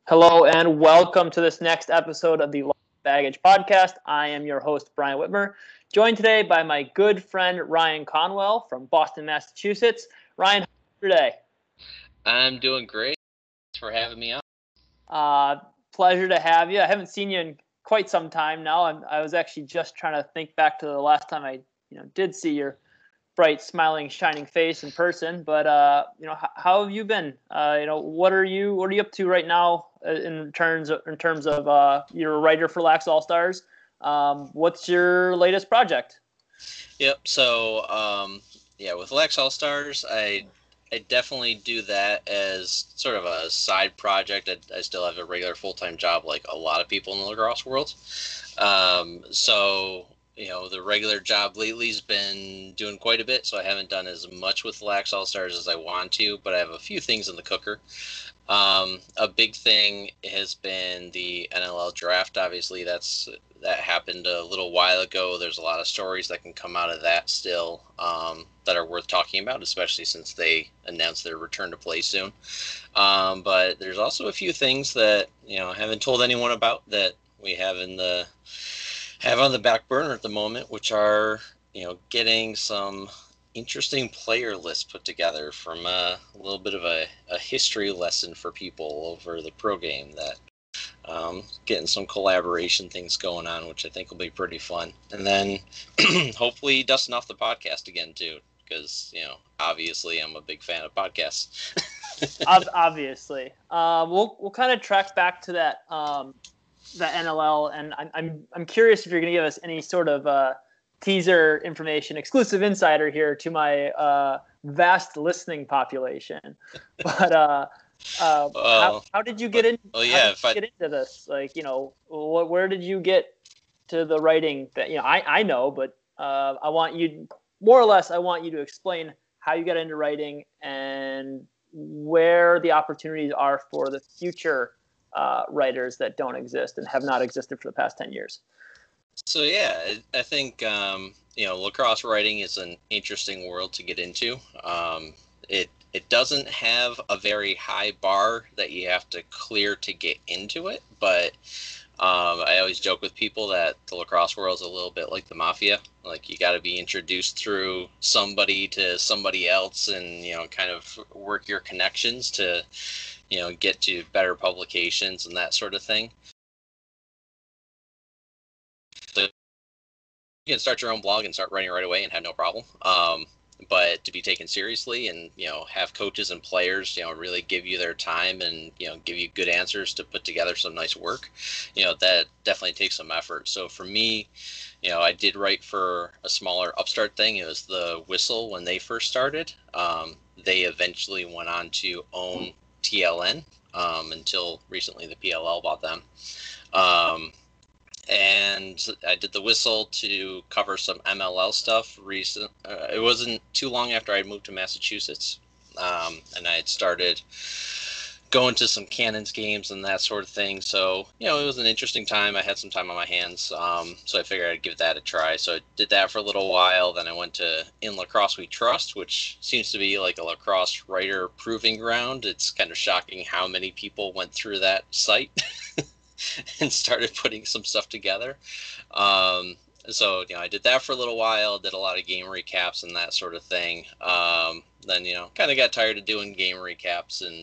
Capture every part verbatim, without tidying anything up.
Hello and welcome to this next episode of the Lost Baggage Podcast. I am your host, Brian Whitmer, joined today by my good friend, Ryan Conwell from Boston, Massachusetts. Ryan, how are you today? I'm doing great. Thanks for having me on. Uh, pleasure to have you. I haven't seen you in quite some time now. I'm, I was actually just trying to think back to the last time I you know, did see your bright, smiling, shining face in person. But uh, you know, how, how have you been? Uh, you know, what are you what are you up to right now in terms of, in terms of uh, you're a writer for Lax All Stars? Um, what's your latest project? Yep. So, um, yeah, with Lax All Stars, I I definitely do that as sort of a side project. I, I still have a regular full time job, like a lot of people in the lacrosse world. Um, so. You know, the regular job lately's been doing quite a bit, so I haven't done as much with Lax All Stars as I want to, but I have a few things in the cooker. Um, a big thing has been the N L L draft. Obviously, that's that happened a little while ago. There's a lot of stories that can come out of that still um, that are worth talking about, especially since they announced their return to play soon. Um, but there's also a few things that you know I haven't told anyone about that we have in the have on the back burner at the moment, which are you know getting some interesting player list put together from a, a little bit of a, a history lesson for people over the pro game, that um, getting some collaboration things going on, which I think will be pretty fun. And then hopefully dusting off the podcast again too, because you know obviously I'm a big fan of podcasts. Obviously, uh, we'll we'll kind of track back to that um, that N L L, and I'm I'm I'm curious if you're going to give us any sort of uh, teaser information, exclusive insider here to my uh, vast listening population. But uh, uh, uh, how, how did you get in? Well, yeah, how did if you I, get into this? Like, you know, what, where did you get to the writing? That you know, I I know, but uh, I want you more or less. I want you to explain how you got into writing and where the opportunities are for the future uh, writers that don't exist and have not existed for the past ten years. So yeah, I think um, you know lacrosse writing is an interesting world to get into. Um, it it doesn't have a very high bar that you have to clear to get into it, but um, I always joke with people that the lacrosse world is a little bit like the mafia. Like you got to be introduced through somebody to somebody else, and you know kind of work your connections to you know get to better publications and that sort of thing. So you can start your own blog and start writing right away and have no problem. Um, but to be taken seriously and, you know, have coaches and players, you know, really give you their time and, you know, give you good answers to put together some nice work, you know, that definitely takes some effort. So for me, you know, I did write for a smaller upstart thing. It was the Whistle when they first started. Um, they eventually went on to own T L N um, until recently the P L L bought them. Um, and I did the Whistle to cover some M L L stuff. Recent, uh, it wasn't too long after I moved to Massachusetts, um, and I had started going to some Cannons games and that sort of thing. So you know, it was an interesting time. I had some time on my hands, um, so I figured I'd give that a try. So I did that for a little while. Then I went to In Lacrosse We Trust, which seems to be like a lacrosse writer proving ground. It's kind of shocking how many people went through that site. And started putting some stuff together. Um, so, you know, I did that for a little while, did a lot of game recaps and that sort of thing. Um, then, you know, kind of got tired of doing game recaps and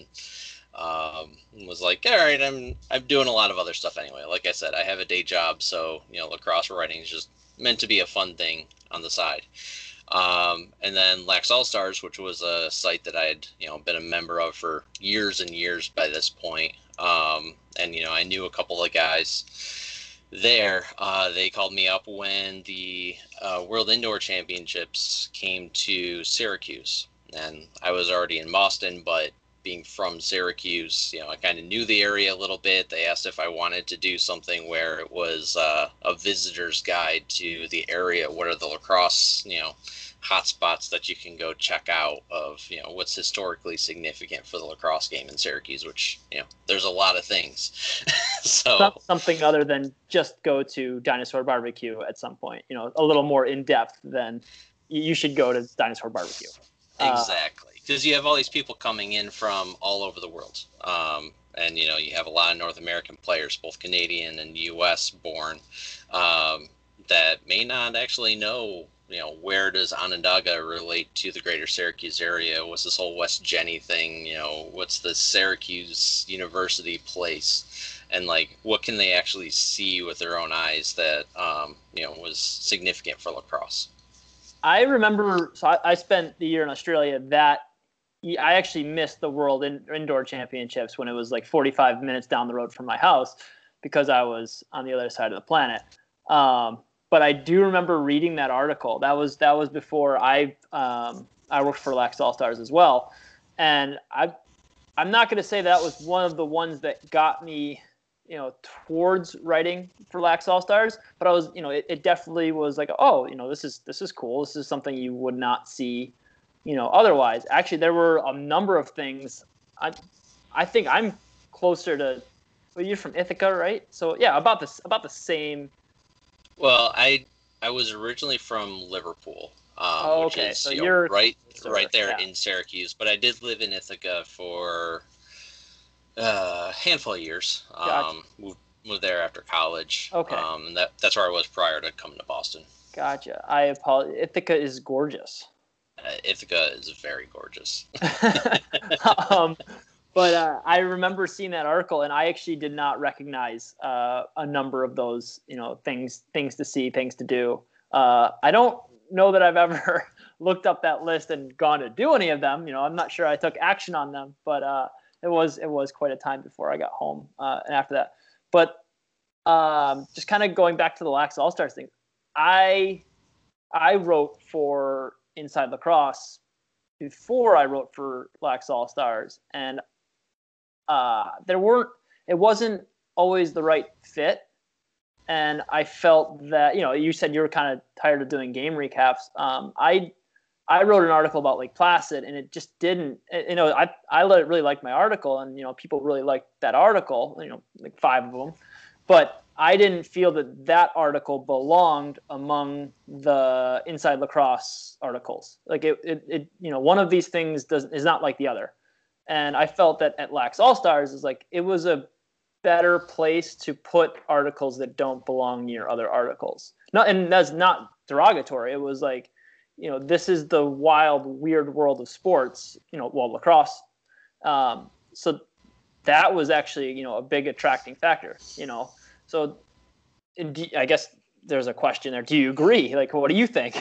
um, was like, all right, I'm I'm doing a lot of other stuff anyway. Like I said, I have a day job, so, you know, lacrosse writing is just meant to be a fun thing on the side. Um, and then Lax All Stars, which was a site that I had, you know, been a member of for years and years by this point. Um, and, you know, I knew a couple of guys there. Uh, they called me up when the uh, World Indoor Championships came to Syracuse. And I was already in Boston, but being from Syracuse, you know, I kind of knew the area a little bit. They asked if I wanted to do something where it was uh, a visitor's guide to the area. What are the lacrosse, you know, hotspots that you can go check out of, you know, what's historically significant for the lacrosse game in Syracuse, which, you know, there's a lot of things. So something other than just go to Dinosaur Barbecue at some point, you know, a little more in depth than you should go to Dinosaur Barbecue. Exactly. Because uh, you have all these people coming in from all over the world. Um, and you know you have a lot of North American players, both Canadian and U S born, um, that may not actually know, you know, where does Onondaga relate to the greater Syracuse area? What's this whole West Jenny thing? You know, what's the Syracuse University place? And like, what can they actually see with their own eyes that, um, you know, was significant for lacrosse? I remember, so I, I spent the year in Australia that I actually missed the World in, Indoor Championships when it was like forty-five minutes down the road from my house because I was on the other side of the planet. Um, but I do remember reading that article. That was that was before I um, I worked for Lax All Stars as well, and I I'm not going to say that was one of the ones that got me, you know, towards writing for Lax All Stars, but I was, you know, it, it definitely was like, oh, you know, this is this is cool. This is something you would not see, you know, otherwise. Actually, there were a number of things. I I think I'm closer to. Well, you're from Ithaca, right? So yeah, about this about the same. Well, I I was originally from Liverpool, um, Oh, which okay. is So you know, you're right closer, right there yeah. in Syracuse, but I did live in Ithaca for uh, a handful of years. Gotcha. Um, moved moved there after college. Okay. Um, and that that's where I was prior to coming to Boston. Gotcha. I apologize. Ithaca is gorgeous. Uh, Ithaca is very gorgeous. um, but uh, I remember seeing that article, and I actually did not recognize uh, a number of those, you know, things things to see, things to do. Uh, I don't know that I've ever looked up that list and gone to do any of them. You know, I'm not sure I took action on them, but uh, it was it was quite a time before I got home uh, and after that. But um, just kind of going back to the Lax All Stars thing, I I wrote for Inside Lacrosse before I wrote for Lax All Stars, and uh, there weren't. It wasn't always the right fit, and I felt that, you know, you said you were kind of tired of doing game recaps. Um, I I wrote an article about Lake Placid, and it just didn't. You know, I I really liked my article, and you know, people really liked that article. You know, like five of them, but I didn't feel that that article belonged among the Inside Lacrosse articles. Like it, it, it you know, one of these things does is not like the other. And I felt that at Lax All Stars is like it was a better place to put articles that don't belong near other articles. Not, and that's not derogatory. It was like, you know, this is the wild, weird world of sports. You know, well, lacrosse. Um, so that was actually, you know, a big attracting factor. You know, so I guess there's a question there. Do you agree? Like, what do you think?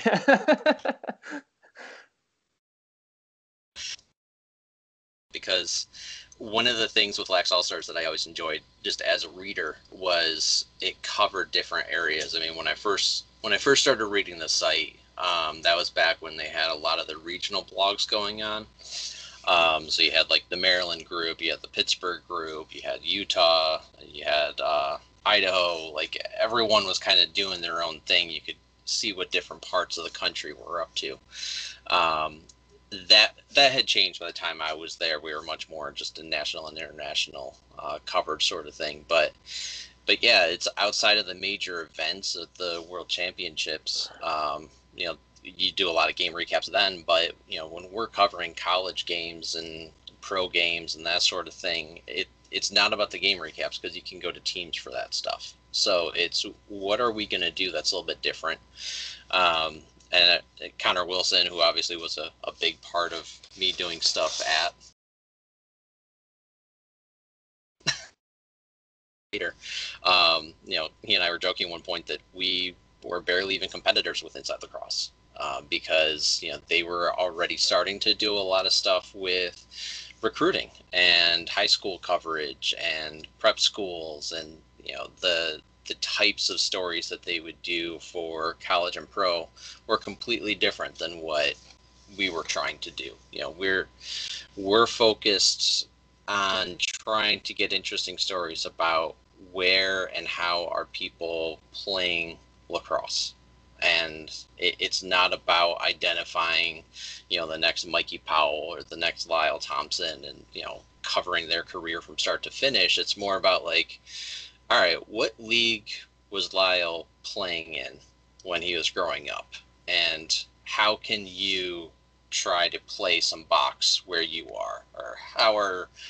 Because one of the things with Lax All Stars that I always enjoyed just as a reader was it covered different areas. I mean, when I first when I first started reading the site, um, that was back when they had a lot of the regional blogs going on. Um, so you had like the Maryland group, you had the Pittsburgh group, you had Utah, you had uh, Idaho. Like everyone was kind of doing their own thing. You could see what different parts of the country were up to. Um, that that had changed by the time I was there. We were much more just a national and international uh, coverage sort of thing. But but yeah, it's outside of the major events of the World Championships. Um, you know, you do a lot of game recaps then, but you know, when we're covering college games and pro games and that sort of thing, it it's not about the game recaps because you can go to teams for that stuff. So it's what are we going to do that's a little bit different. Um, and uh, Connor Wilson, who obviously was a, a big part of me doing stuff at later, um, you know, he and I were joking one point that we were barely even competitors with Inside Lacrosse uh, because, you know, they were already starting to do a lot of stuff with recruiting and high school coverage and prep schools, and you know, the the types of stories that they would do for college and pro were completely different than what we were trying to do. You know, we're we're focused on trying to get interesting stories about where and how are people playing lacrosse. And it, it's not about identifying, you know, the next Mikey Powell or the next Lyle Thompson and, you know, covering their career from start to finish. It's more about like, all right, what league was Lyle playing in when he was growing up? And how can you try to play some box where you are? Or how are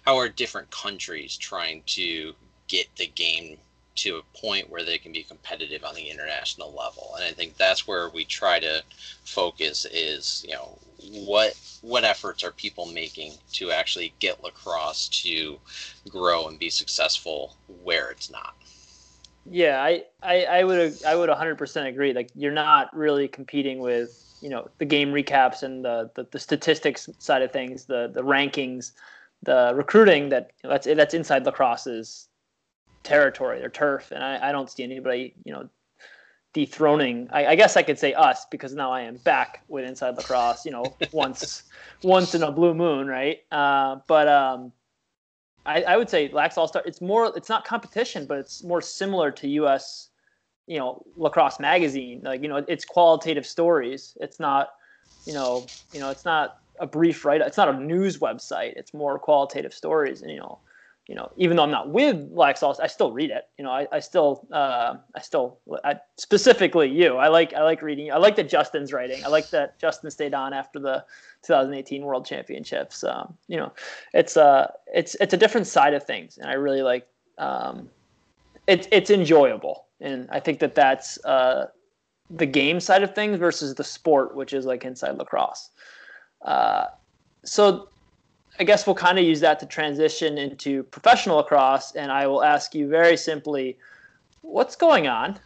how are different countries trying to get the game to a point where they can be competitive on the international level. And I think that's where we try to focus is, you know, what what efforts are people making to actually get lacrosse to grow and be successful where it's not. Yeah, I, I, I would I would one hundred percent agree. Like, you're not really competing with, you know, the game recaps and the, the, the statistics side of things, the the rankings, the recruiting. That you know, that's that's inside lacrosse's territory, their turf, and I, I don't see anybody, you know, dethroning. I, I guess I could say us, because now I am back with Inside Lacrosse. You know, once once in a blue moon, right? Uh, but um, I, I would say Lax All Star. It's more. It's not competition, but it's more similar to U S, you know, lacrosse magazine. Like, you know, it's qualitative stories. It's not, you know, you know, it's not a brief write. It's not a news website. It's more qualitative stories. And you know, you know, even though I'm not with Lax All, I still read it. You know, I, I still, uh, I still, I, specifically you. I like, I like reading. I like that Justin's writing. I like that Justin stayed on after the twenty eighteen World Championships. Um, you know, it's uh, it's it's a different side of things, and I really like. Um, it's it's enjoyable, and I think that that's uh, the game side of things versus the sport, which is like Inside Lacrosse. Uh, so. I guess we'll kind of use that to transition into professional lacrosse, and I will ask you very simply, what's going on?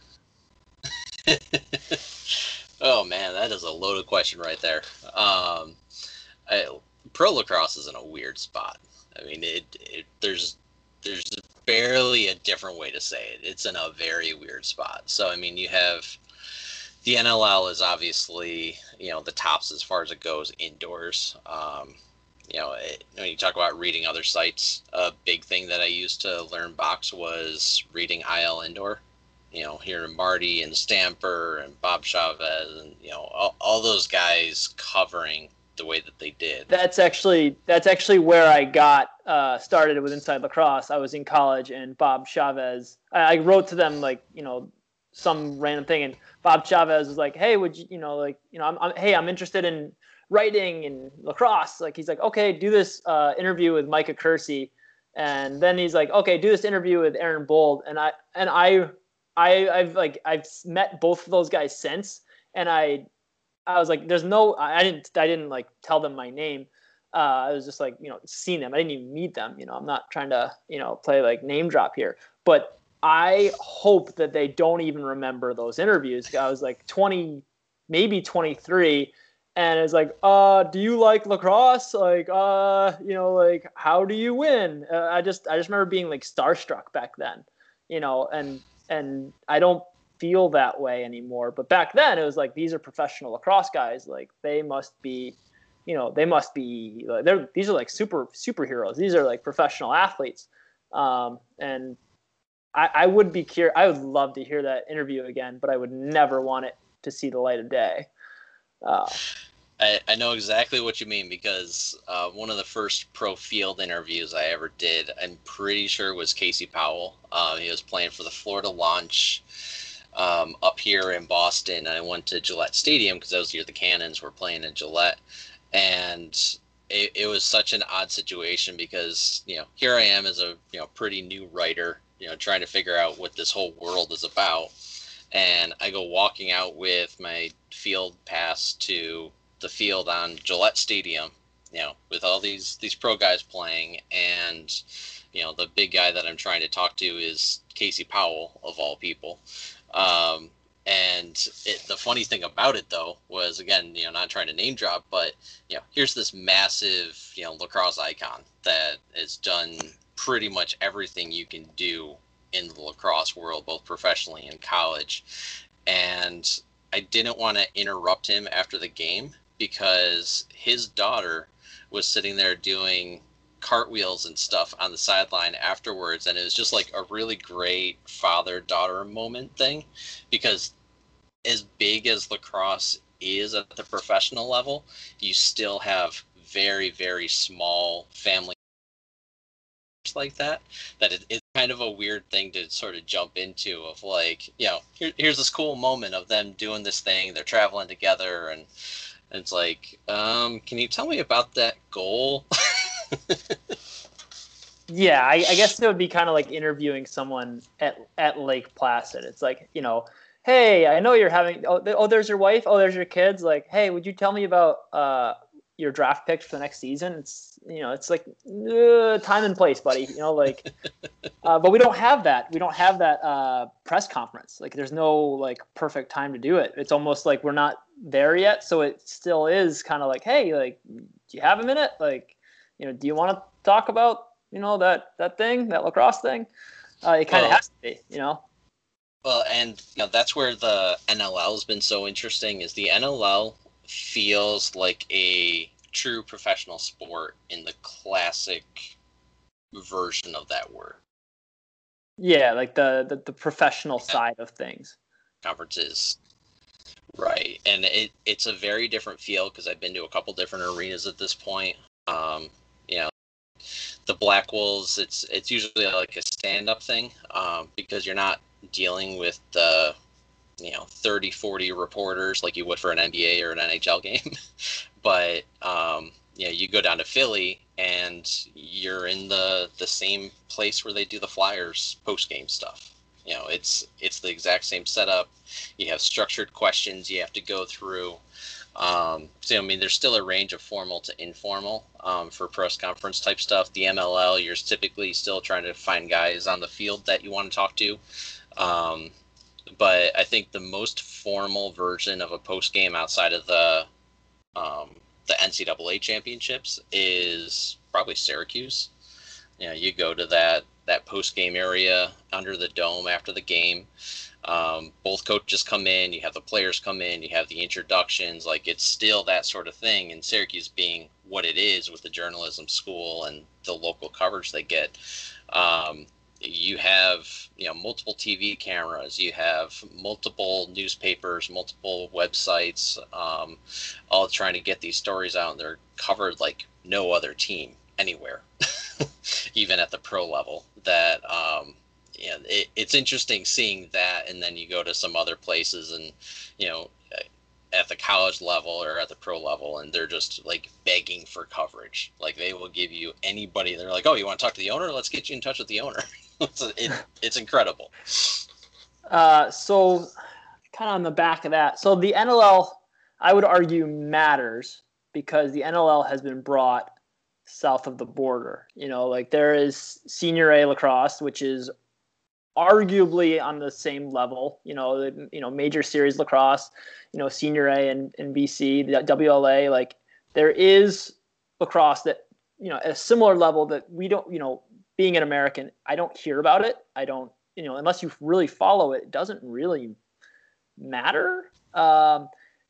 Oh man, that is a loaded question right there. Um, I, pro lacrosse is in a weird spot. I mean, it, it there's there's barely a different way to say it. It's in a very weird spot. So I mean, you have the N L L is obviously, you know, the tops as far as it goes indoors. Um, You know, it, when you talk about reading other sites, a big thing that I used to learn box was reading I L Indoor. You know, hearing Marty and Stamper and Bob Chavez and, you know, all, all those guys covering the way that they did. That's actually that's actually where I got uh, started with Inside Lacrosse. I was in college, and Bob Chavez, I, I wrote to them like, you know, some random thing, and Bob Chavez was like, "Hey, would you, you know, like, you know, I'm, I'm hey, I'm interested in writing and lacrosse." Like, he's like, "Okay, do this uh, interview with Micah Kersey," and then he's like, "Okay, do this interview with Aaron Bold." And I and I I I've like I've met both of those guys since, and I I was like, "There's no," I didn't I didn't like tell them my name. Uh, I was just like, you know, seen them. I didn't even meet them. You know, I'm not trying to, you know, play like name drop here, but I hope that they don't even remember those interviews. I was like twenty, maybe twenty-three. And it's like, uh, do you like lacrosse? Like, uh, you know, like, how do you win? Uh, I just, I just remember being like starstruck back then, you know, and, and I don't feel that way anymore. But back then it was like, these are professional lacrosse guys. Like, they must be, you know, they must be, they're, these are like super superheroes. These are like professional athletes. Um, and I, I would be curious. I would love to hear that interview again, but I would never want it to see the light of day. Uh, I, I know exactly what you mean, because uh, one of the first pro field interviews I ever did, I'm pretty sure was Casey Powell. Uh, he was playing for the Florida Launch um, up here in Boston. I went to Gillette Stadium because that was the year the Cannons were playing in Gillette. And it, it was such an odd situation because, you know, here I am as a, you know, pretty new writer, you know, trying to figure out what this whole world is about. And I go walking out with my field pass to the field on Gillette Stadium, you know, with all these, these pro guys playing. And, you know, the big guy that I'm trying to talk to is Casey Powell, of all people. Um, and it, the funny thing about it, though, was, again, you know, not trying to name drop, but, you know, here's this massive, you know, lacrosse icon that has done pretty much everything you can do in the lacrosse world, both professionally and college. And I didn't want to interrupt him after the game because his daughter was sitting there doing cartwheels and stuff on the sideline afterwards. And it was just like a really great father-daughter moment thing, because as big as lacrosse is at the professional level, you still have very, very small family like that, that it, it's kind of a weird thing to sort of jump into, of like, you know, here, here's this cool moment of them doing this thing, they're traveling together, and, and it's like, um, can you tell me about that goal? Yeah, I, I guess it would be kind of like interviewing someone at at Lake Placid. It's like, you know, hey, I know you're having. Oh, th- oh, there's your wife. Oh, there's your kids. Like, hey, would you tell me about uh your draft picks for the next season? It's you know, it's like uh, time and place, buddy. You know, like, uh, but we don't have that. We don't have that uh, press conference. Like, there's no like perfect time to do it. It's almost like we're not there yet. So it still is kind of like, hey, like, do you have a minute? Like, you know, do you want to talk about you know that that thing, that lacrosse thing? Uh, it kind of Well, has to be, you know. well, and you know that's where the N L L has been so interesting. Is the N L L feels like a true professional sport in the classic version of that word. Yeah, like the the, the professional Yeah. side of things. Conferences, right? And it it's a very different feel because I've been to a couple different arenas at this point. Um, you know, the Black Wolves, it's it's usually like a stand-up thing um, because you're not dealing with the you know thirty, forty reporters like you would for an N B A or an N H L game. But um, you know, you go down to Philly and you're in the the same place where they do the Flyers post-game stuff. You know, it's it's the exact same setup. You have structured questions you have to go through. Um, so I mean, there's still a range of formal to informal um, for press conference type stuff. The M L L, you're typically still trying to find guys on the field that you want to talk to. Um, but I think the most formal version of a post game outside of the um, the N C double A championships is probably Syracuse. You know, you go to that that post game area under the dome after the game. Um, both coaches come in, you have the players come in, you have the introductions. Like it's still that sort of thing. And Syracuse being what it is with the journalism school and the local coverage they get. Um, you have you know multiple T V cameras, you have multiple newspapers, multiple websites, um, all trying to get these stories out, and they're covered like no other team anywhere, even at the pro level. That um, yeah, it, it's interesting seeing that, and then you go to some other places, and you know at the college level or at the pro level, and they're just like begging for coverage. Like they will give you anybody. They're like, "Oh, you want to talk to the owner? Let's get you in touch with the owner." it's, it, it's incredible. Uh, so, kind of on the back of that, so the N L L, I would argue, matters because the N L L has been brought south of the border. You know, like there is Senior A lacrosse, which is arguably on the same level. You know, the, you know, major series lacrosse. You know, Senior A and, and B C, the W L A. Like there is lacrosse that you know at a similar level that we don't. You know, being an American, I don't hear about it. I don't. You know, unless you really follow it, it doesn't really matter. Um,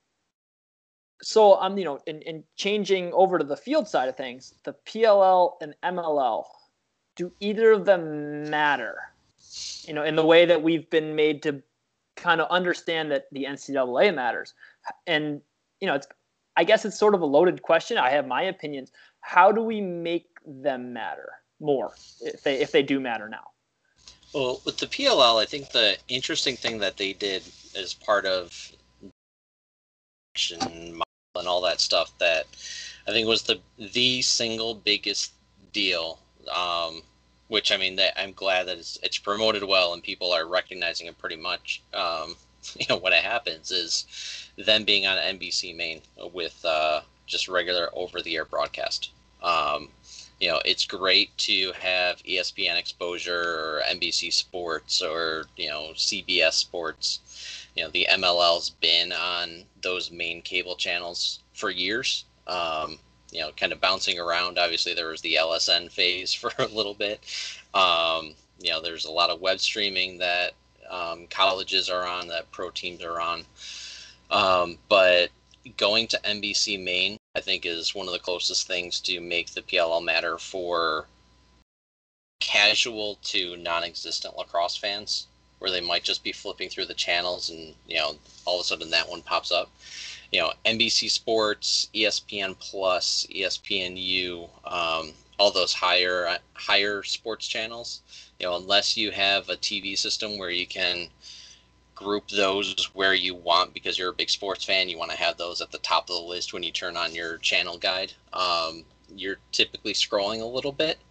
so I'm, you know, in, in changing over to the field side of things, the P L L and M L L, do either of them matter? You know, in the way that we've been made to kind of understand that the N C double A matters. And, you know, it's, I guess it's sort of a loaded question. I have my opinions. How do we make them matter more if they, if they do matter now? Well, with the P L L, I think the interesting thing that they did as part of and all that stuff that I think was the the single biggest deal. Um, which I mean, that I'm glad that it's, it's promoted well and people are recognizing it pretty much. Um, you know, when it happens is them being on N B C Main with uh, just regular over-the-air broadcast. Um, you know, it's great to have E S P N exposure or N B C Sports or, you know, C B S Sports. You know, the M L L's been on those main cable channels for years. Um, you know, kind of bouncing around. Obviously, there was the L S N phase for a little bit. Um, you know, there's a lot of web streaming that um, colleges are on, that pro teams are on. Um, but going to N B C Main, I think, is one of the closest things to make the P L L matter for casual to non-existent lacrosse fans, where they might just be flipping through the channels and, you know, all of a sudden that one pops up. You know, N B C Sports, E S P N Plus, E S P N U, um, all those higher higher sports channels. You know, unless you have a T V system where you can group those where you want because you're a big sports fan, you want to have those at the top of the list when you turn on your channel guide. Um, you're typically scrolling a little bit,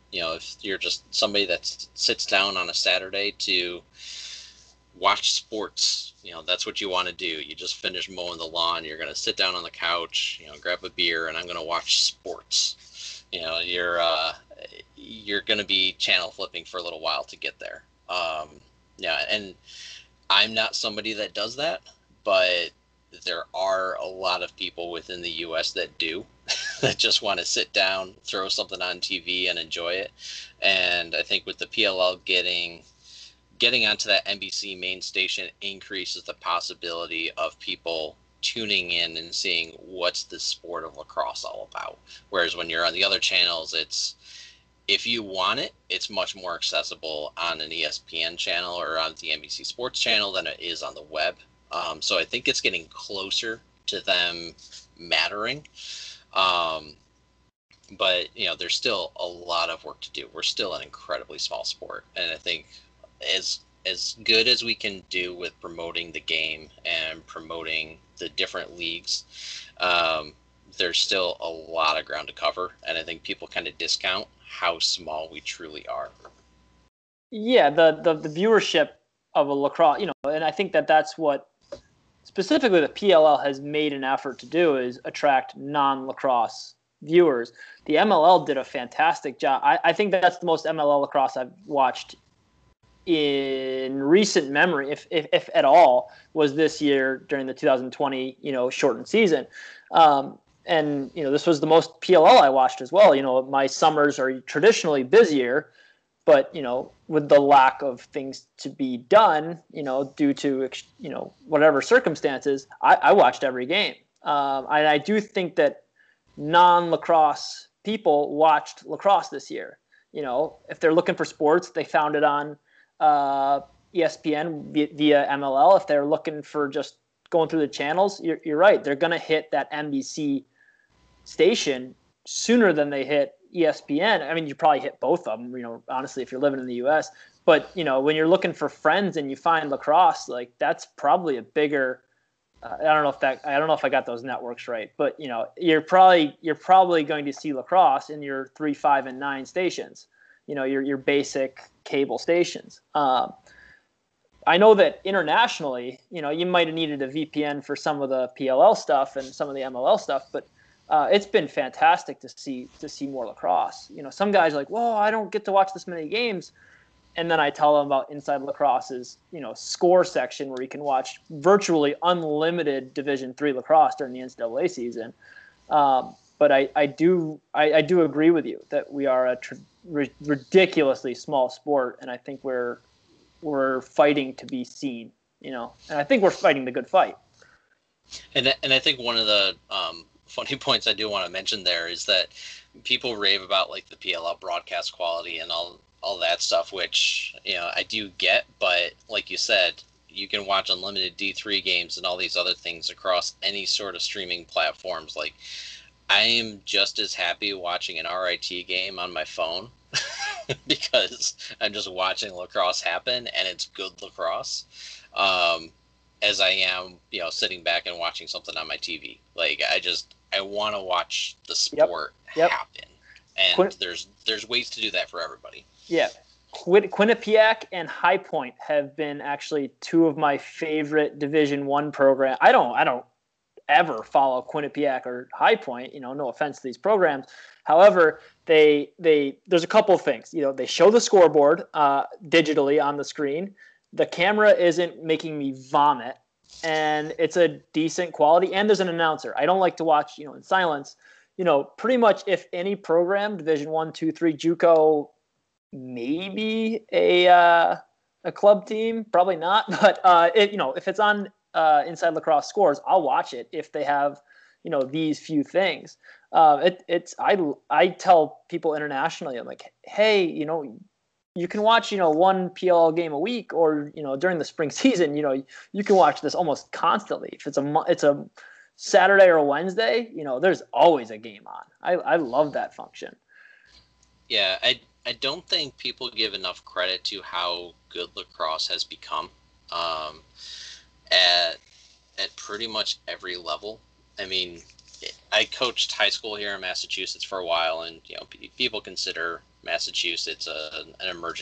you know, if you're just somebody that sits down on a Saturday to watch sports, you know, that's what you want to do. You just finished mowing the lawn. You're going to sit down on the couch, you know, grab a beer, and I'm going to watch sports. You know, you're uh, you're going to be channel flipping for a little while to get there. Um, yeah, and I'm not somebody that does that, but there are a lot of people within the U S that do, that just want to sit down, throw something on T V and enjoy it. And I think with the P L L getting getting onto that N B C main station increases the possibility of people tuning in and seeing what's the sport of lacrosse all about. Whereas when you're on the other channels, it's, if you want it, it's much more accessible on an E S P N channel or on the N B C Sports channel than it is on the web. Um, so I think it's getting closer to them mattering. Um, but, you know, there's still a lot of work to do. We're still an incredibly small sport. And I think as as good as we can do with promoting the game and promoting the different leagues, um, there's still a lot of ground to cover. And I think people kind of discount how small we truly are. Yeah, the, the, the viewership of a lacrosse, you know, and I think that that's what specifically the P L L has made an effort to do, is attract non-lacrosse viewers. The M L L did a fantastic job. I, I think that's the most M L L lacrosse I've watched in recent memory, if, if if at all, was this year during the two thousand twenty, you know, shortened season. Um, and, you know, this was the most P L L I watched as well. You know, my summers are traditionally busier, but, you know, with the lack of things to be done, you know, due to, you know, whatever circumstances, I, I watched every game. Um, and I do think that non-lacrosse people watched lacrosse this year. You know, if they're looking for sports, they found it on uh, E S P N via, via M L L. If they're looking for just going through the channels, you're, you're right. They're going to hit that N B C station sooner than they hit E S P N. I mean, you probably hit both of them, you know, honestly, if you're living in the U S. But, you know, when you're looking for friends and you find lacrosse, like, that's probably a bigger uh, I don't know if that I don't know if I got those networks right, but, you know, you're probably you're probably going to see lacrosse in your three, five, and nine stations. You know, your your basic cable stations. Um, I know that internationally, you know, you might have needed a V P N for some of the P L L stuff and some of the M L L stuff, but uh, it's been fantastic to see to see more lacrosse. You know, some guys are like, "Whoa, I don't get to watch this many games," and then I tell them about Inside Lacrosse's, you know, score section where you can watch virtually unlimited Division three lacrosse during the N C double A season. Um, but I, I do I, I do agree with you that we are a tr- ri- ridiculously small sport, and I think we're we're fighting to be seen. You know, and I think we're fighting the good fight. And and I think one of the um, funny points I do want to mention there is that people rave about like the P L L broadcast quality and all all that stuff, which, you know, I do get, but like you said, you can watch unlimited D three games and all these other things across any sort of streaming platforms. Like, I am just as happy watching an R I T game on my phone because I'm just watching lacrosse happen and it's good lacrosse, um, as I am, you know, sitting back and watching something on my T V. Like, I just, I want to watch the sport yep. Yep. happen. And Quin- there's there's ways to do that for everybody. Yeah. Quin- Quinnipiac and High Point have been actually two of my favorite Division One programs. I don't I don't ever follow Quinnipiac or High Point, you know, no offense to these programs. However, they they there's a couple of things. You know, they show the scoreboard uh, digitally on the screen. The camera isn't making me vomit, and it's a decent quality, and there's an announcer. I don't like to watch, you know, in silence. You know, pretty much if any program, Division One, Two, Three, JUCO, maybe a uh, a club team, probably not. But uh, it, you know, if it's on uh, Inside Lacrosse Scores, I'll watch it if they have, you know, these few things. Uh, it, it's I I tell people internationally, I'm like, hey, you know, you can watch, you know, one P L L game a week, or, you know, during the spring season, you know, you can watch this almost constantly. If it's a it's a Saturday or a Wednesday, you know, there's always a game on. I, I love that function. Yeah, I I don't think people give enough credit to how good lacrosse has become um, at at pretty much every level. I mean, I coached high school here in Massachusetts for a while, and, you know, p- people consider Massachusetts, uh, an emerging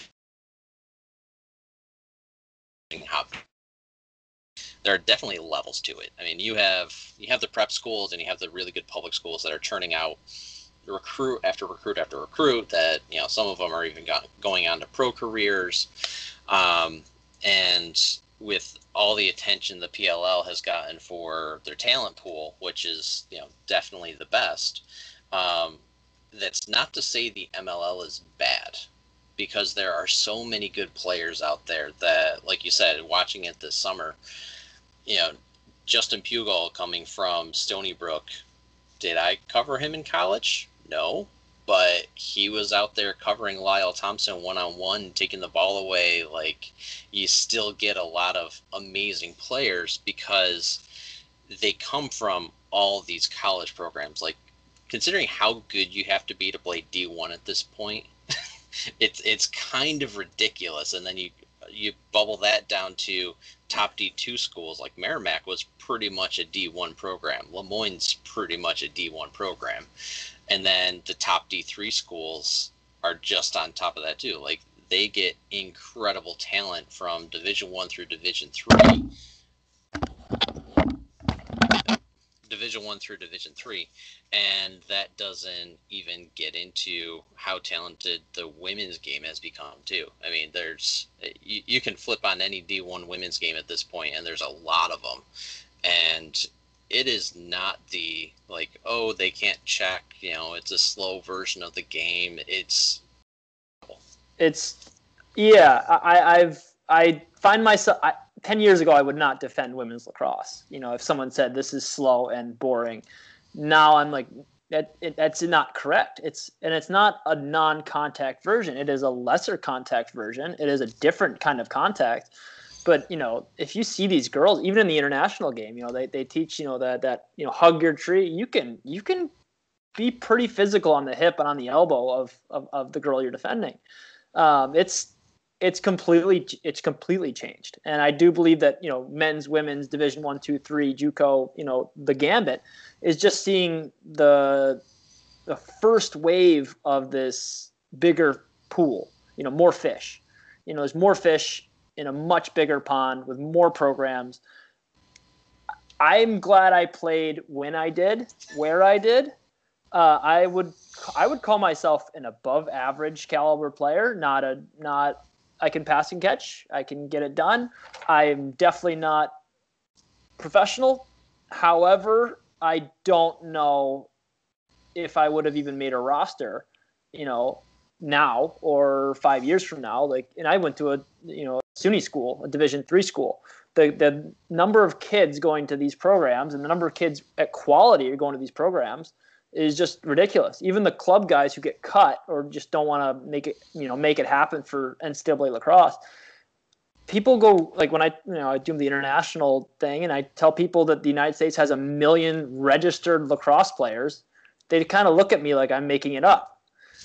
hub. There are definitely levels to it. I mean, you have you have the prep schools and you have the really good public schools that are churning out recruit after recruit after recruit. That, you know, some of them are even got, going on to pro careers. Um, and with all the attention the P L L has gotten for their talent pool, which is, you know, definitely the best. Um, that's not to say the M L L is bad, because there are so many good players out there that, like you said, watching it this summer, you know, Justin Pugol coming from Stony Brook. Did I cover him in college? No, but he was out there covering Lyle Thompson one-on-one, taking the ball away. Like, you still get a lot of amazing players because they come from all these college programs. Like, considering how good you have to be to play D one at this point, it's it's kind of ridiculous. And then you you bubble that down to top D two schools. Like Merrimack was pretty much a D one program. Lemoyne's pretty much a D one program. And then the top D three schools are just on top of that too. Like, they get incredible talent from Division One through Division Three. Division One through Division Three, and that doesn't even get into how talented the women's game has become too. I mean, there's you, you can flip on any D one women's game at this point, and there's a lot of them, and it is not the, like, oh, they can't check, you know, it's a slow version of the game. It's It's yeah. I, I've I find myself. I, Ten years ago, I would not defend women's lacrosse. You know, if someone said this is slow and boring, now I'm like, that it, that's not correct. It's and it's not a non-contact version. It is a lesser contact version. It is a different kind of contact. But, you know, if you see these girls, even in the international game, you know, they, they teach, you know, that that you know, hug your tree. You can you can be pretty physical on the hip and on the elbow of of, of the girl you're defending. Um, it's It's completely it's completely changed, and I do believe that, you know, men's, women's, Division One, Two, Three, JUCO, you know, the gambit is just seeing the the first wave of this bigger pool. You know, more fish. You know, there's more fish in a much bigger pond with more programs. I'm glad I played when I did, where I did. Uh, I would I would call myself an above average caliber player, not a not. I can pass and catch. I can get it done. I'm definitely not professional. However, I don't know if I would have even made a roster, you know, now or five years from now. Like, and I went to a, you know, SUNY school, a Division three school. The the number of kids going to these programs and the number of kids at quality going to these programs is just ridiculous. Even the club guys who get cut or just don't want to make it, you know, make it happen for N C double A lacrosse. People go, like, when I, you know, I do the international thing and I tell people that the United States has a million registered lacrosse players, they kind of look at me like I'm making it up.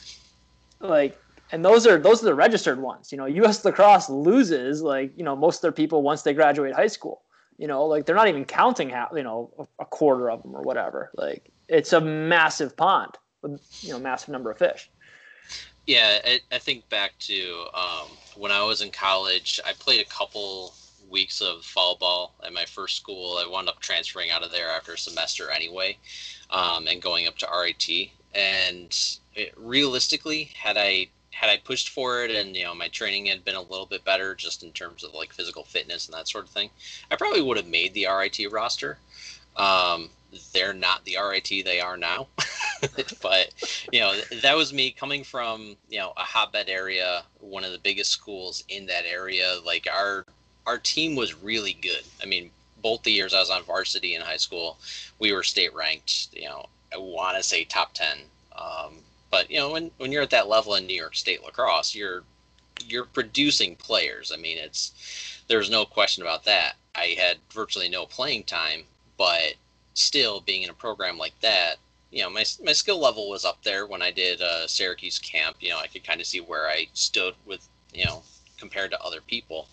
Like, and those are those are the registered ones. You know, U S lacrosse loses, like, you know, most of their people once they graduate high school. You know, like, they're not even counting how, you know, a quarter of them or whatever. Like, it's a massive pond with, you know, massive number of fish. Yeah, I, I think back to um, when I was in college, I played a couple weeks of fall ball at my first school. I wound up transferring out of there after a semester anyway, um, and going up to R I T. And it, realistically, had I had I pushed for it and, you know, my training had been a little bit better just in terms of, like, physical fitness and that sort of thing, I probably would have made the R I T roster. Um, they're not the R I T they are now. But, you know, that was me coming from, you know, a hotbed area, one of the biggest schools in that area. Like, our our team was really good. I mean, both the years I was on varsity in high school, we were state ranked, you know, I want to say top ten. Um, but, you know, when, when you're at that level in New York State lacrosse, you're you're producing players. I mean, it's there's no question about that. I had virtually no playing time, but still, being in a program like that, you know, my my skill level was up there when I did uh, Syracuse camp. You know, I could kind of see where I stood with, you know, compared to other people.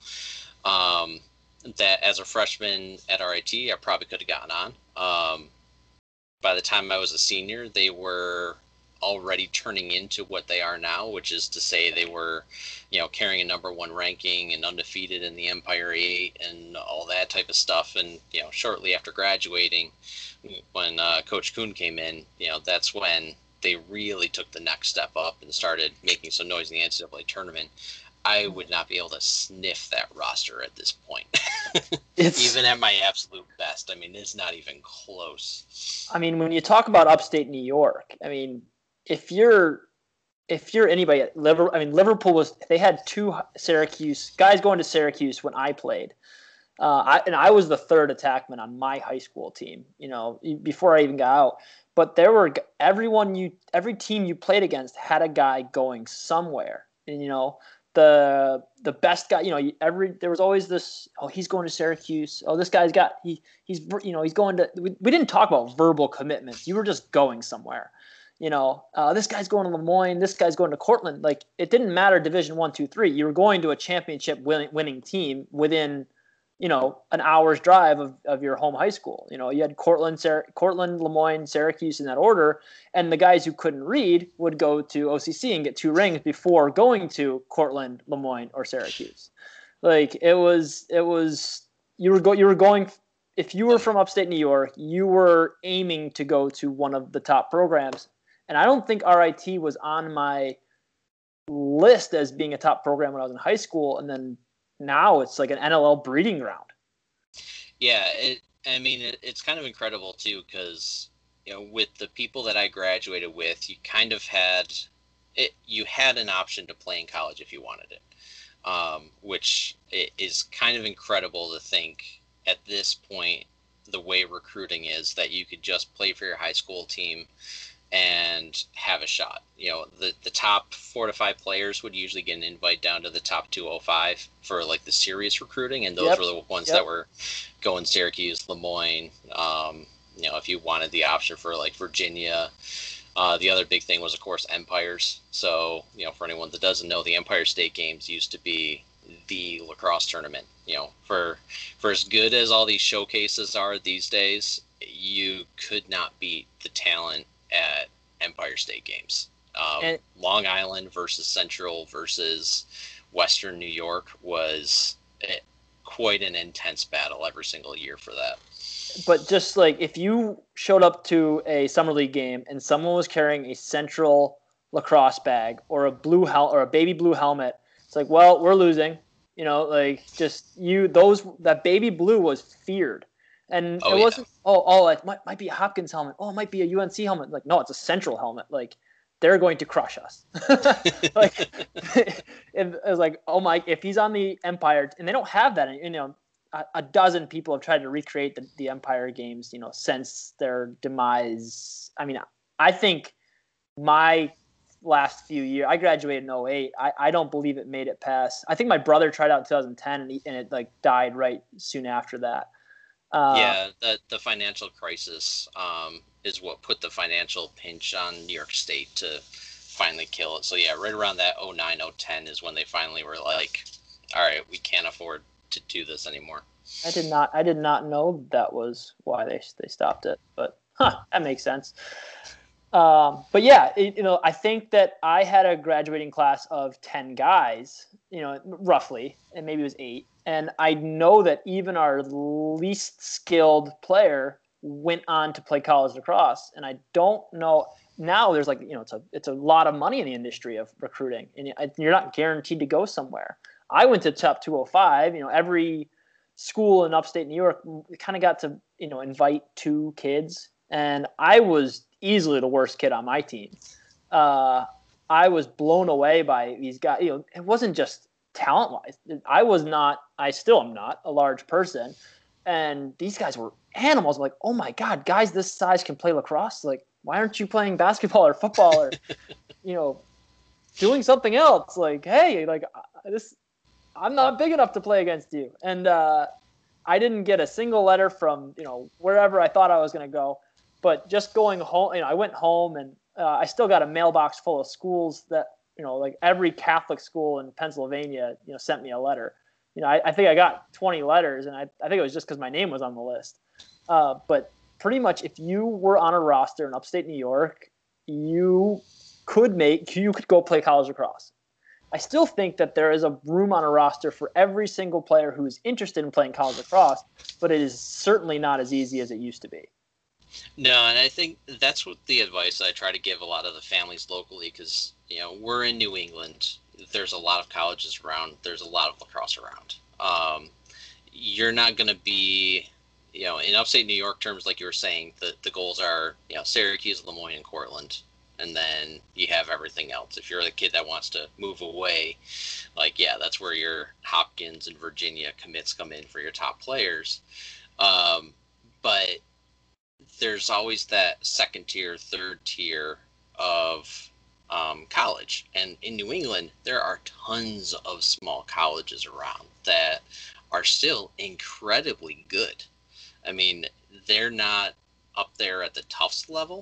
Um, that as a freshman at R I T, I probably could have gotten on. Um, by the time I was a senior, they were already turning into what they are now, which is to say they were, you know, carrying a number one ranking and undefeated in the Empire eight and all that type of stuff. And, you know, shortly after graduating, when uh, Coach Kuhn came in, you know, that's when they really took the next step up and started making some noise in the N C double A tournament. I would not be able to sniff that roster at this point. Even at my absolute best. I mean, it's not even close. I mean, when you talk about upstate New York, I mean, if you're if you're anybody at Liverpool, I mean, Liverpool was they had two Syracuse guys going to Syracuse when I played. Uh, I, and I was the third attackman on my high school team, you know, before I even got out. But there were everyone you every team you played against had a guy going somewhere. And, you know, the the best guy, you know, every there was always this, oh, he's going to Syracuse. Oh, this guy's got he he's you know, he's going to we, we didn't talk about verbal commitments. You were just going somewhere. You know, uh, this guy's going to Lemoyne, this guy's going to Cortland. Like, it didn't matter Division One, Two, Three. You were going to a championship winning, winning team within, you know, an hour's drive of, of your home high school. You know, you had Cortland, Sar- Cortland, Lemoyne, Syracuse in that order, and the guys who couldn't read would go to O C C and get two rings before going to Cortland, Lemoyne, or Syracuse. Like, it was, it was, you were go, you were going. If you were from upstate New York, you were aiming to go to one of the top programs. And I don't think R I T was on my list as being a top program when I was in high school. And then now it's like an N L L breeding ground. Yeah, it, I mean, it, it's kind of incredible, too, because, you know, with the people that I graduated with, you kind of had it, you had an option to play in college if you wanted it, um, which is kind of incredible to think at this point, the way recruiting is, that you could just play for your high school team and have a shot. You know, the the top four to five players would usually get an invite down to the top two oh five for like the serious recruiting, and those Yep. were the ones Yep. that were going Syracuse, Lemoyne. Um, you know, if you wanted the option for like Virginia, uh, the other big thing was of course Empires. So, you know, for anyone that doesn't know, the Empire State Games used to be the lacrosse tournament. You know, for for as good as all these showcases are these days, you could not beat the talent at Empire State Games. Um, And Long Island versus Central versus Western New York was a, quite an intense battle every single year for that. but just like if you showed up to a summer league game and someone was carrying a Central lacrosse bag or a blue hel- or a baby blue helmet, it's like, well, we're losing. You know, like just you those that baby blue was feared. And Oh, it yeah. wasn't, oh, oh, it might, might be a Hopkins helmet. Oh, it might be a U N C helmet. Like, no, it's a Central helmet. Like, they're going to crush us. Like, it, it was like, oh my, if he's on the Empire, and they don't have that, you know, a, a dozen people have tried to recreate the, the Empire games, you know, since their demise. I mean, I think my last few years, I graduated in oh eight. I, I don't believe it made it past. I think my brother tried out in two thousand ten and, he, and it like died right soon after that. Uh, yeah, the the financial crisis um, is what put the financial pinch on New York State to finally kill it. So yeah, right around that oh nine, oh ten is when they finally were like, all right, we can't afford to do this anymore. I did not I did not know that was why they they stopped it, but huh, that makes sense. Um, but yeah, it, you know, I think that I had a graduating class of ten guys, you know, roughly, and maybe it was eight. And I know that even our least skilled player went on to play college lacrosse. And I don't know now. There's like, you know, it's a it's a lot of money in the industry of recruiting, and you're not guaranteed to go somewhere. I went to top two oh five. You know, every school in upstate New York kind of got to, you know, invite two kids, and I was easily the worst kid on my team. Uh, I was blown away by these guys. You know, it wasn't just talent wise. I was not, I still am not a large person. And these guys were animals. I'm like, oh my God, guys this size can play lacrosse. Like, why aren't you playing basketball or football or, you know, doing something else? Like, hey, like this, I'm not big enough to play against you. And uh, I didn't get a single letter from, you know, wherever I thought I was going to go. But just going home, you know, I went home and uh, I still got a mailbox full of schools that, you know, like every Catholic school in Pennsylvania, you know, sent me a letter. You know, I, I think I got twenty letters, and I, I think it was just because my name was on the list. Uh, but pretty much if you were on a roster in upstate New York, you could make you could go play college lacrosse. I still think that there is a room on a roster for every single player who is interested in playing college lacrosse, but it is certainly not as easy as it used to be. No, and I think that's what the advice I try to give a lot of the families locally, because, you know, we're in New England. There's a lot of colleges around. There's a lot of lacrosse around. Um, you're not going to be, you know, in upstate New York terms, like you were saying, the, the goals are, you know, Syracuse, Lemoyne, and Cortland. And then you have everything else. If you're the kid that wants to move away, like, yeah, that's where your Hopkins and Virginia commits come in for your top players. Um, but there's always that second tier, third tier of um, college. And in New England, there are tons of small colleges around that are still incredibly good. I mean, they're not up there at the Tufts level,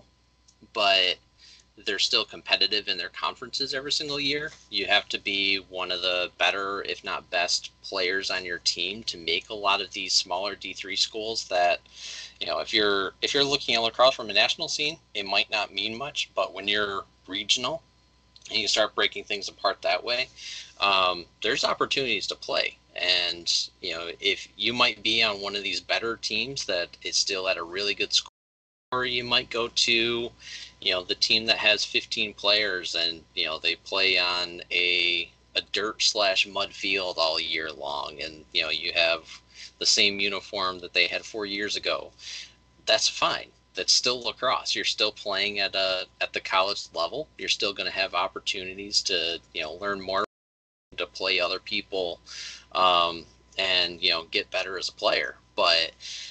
but they're still competitive in their conferences every single year. You have to be one of the better, if not best, players on your team to make a lot of these smaller D three schools that, you know, if you're if you're looking at lacrosse from a national scene, it might not mean much, but when you're regional and you start breaking things apart that way, um, there's opportunities to play. And, you know, if you might be on one of these better teams that is still at a really good score, or you might go to, you know, the team that has fifteen players and, you know, they play on a a dirt slash mud field all year long, and, you know, you have the same uniform that they had four years ago. That's fine. That's still lacrosse. You're still playing at a at the college level. You're still going to have opportunities to, you know, learn more, to play other people, um, and, you know, get better as a player. But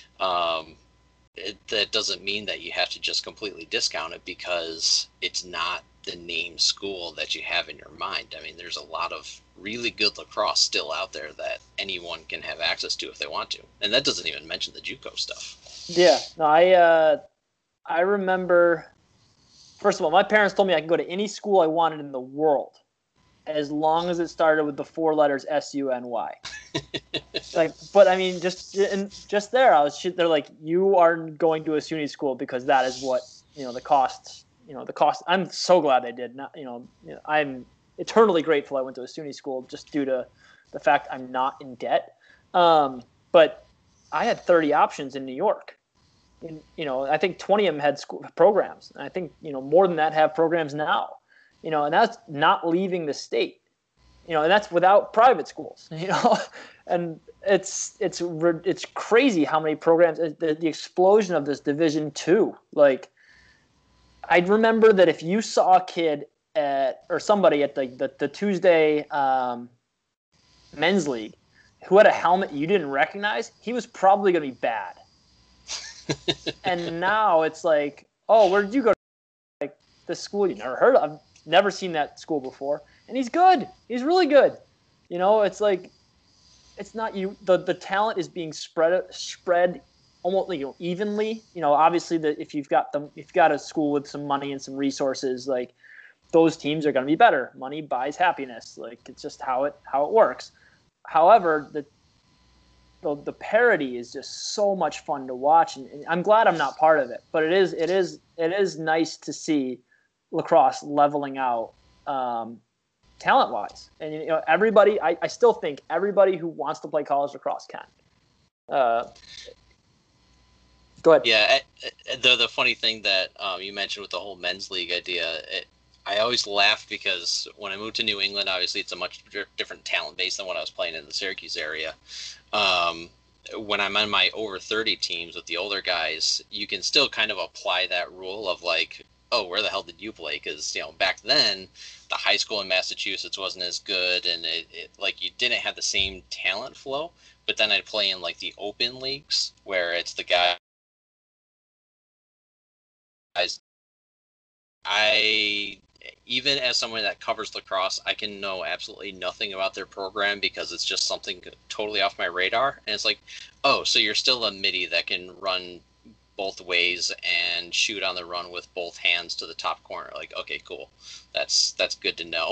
um, It, that doesn't mean that you have to just completely discount it because it's not the name school that you have in your mind. I mean, there's a lot of really good lacrosse still out there that anyone can have access to if they want to. And that doesn't even mention the JUCO stuff. Yeah, no, I uh, I remember, first of all, my parents told me I could go to any school I wanted in the world as long as it started with the four letters S U N Y. Like, but I mean, just and just there, I was. They're like, you are going to a SUNY school because that is what, you know, the costs. You know, the cost. I'm so glad they did. Not, you know, you know, I'm eternally grateful I went to a SUNY school just due to the fact I'm not in debt. Um, but I had thirty options in New York. And, you know, I think twenty of them had school programs. And I think, you know, more than that have programs now. You know, and that's not leaving the state. You know, and that's without private schools. You know, and it's it's it's crazy how many programs. The, the explosion of this Division Two. Like, I remember that if you saw a kid at or somebody at the the, the Tuesday um, men's league who had a helmet you didn't recognize, he was probably going to be bad. And now it's like, oh, where did you go? Like, the school you never heard of. I've never seen that school before. And he's good. He's really good. You know, it's like, it's not you. The, the talent is being spread spread almost, you know, evenly. You know, obviously, the, if you've got them, if you've got a school with some money and some resources, like, those teams are going to be better. Money buys happiness. Like, it's just how it how it works. However, the the, the parity is just so much fun to watch, and, and I'm glad I'm not part of it. But it is it is it is nice to see lacrosse leveling out. Um, talent wise, and, you know, everybody, I, I still think everybody who wants to play college lacrosse can. Uh, go ahead. Yeah. The, the funny thing that um, you mentioned with the whole men's league idea, it, I always laugh because when I moved to New England, obviously it's a much different talent base than when I was playing in the Syracuse area. Um, when I'm on my over thirty teams with the older guys, you can still kind of apply that rule of like, oh, where the hell did you play? Because, you know, back then, the high school in Massachusetts wasn't as good, and it, it like you didn't have the same talent flow. But then I'd play in like the open leagues where it's the guys. I even as someone that covers lacrosse, I can know absolutely nothing about their program because it's just something totally off my radar. And it's like, oh, so you're still a midi that can run both ways and shoot on the run with both hands to the top corner. Like, okay, cool. That's that's good to know.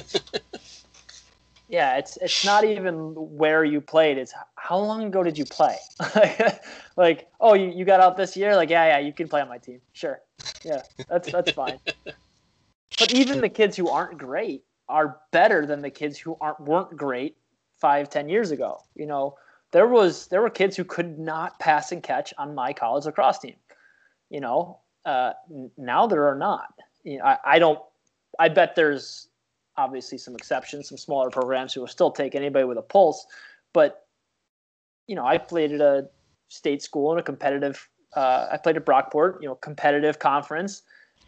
Yeah, it's it's not even where you played. It's how long ago did you play? Like, oh, you, you got out this year? Like, yeah, yeah, you can play on my team. Sure. Yeah, that's that's fine. But even the kids who aren't great are better than the kids who aren't weren't great five, ten years ago. You know, there was there were kids who could not pass and catch on my college lacrosse team. You know, uh, now there are not. You know, I, I don't. I bet there's obviously some exceptions, some smaller programs who will still take anybody with a pulse. But you know, I played at a state school in a competitive. Uh, I played at Brockport, you know, competitive conference.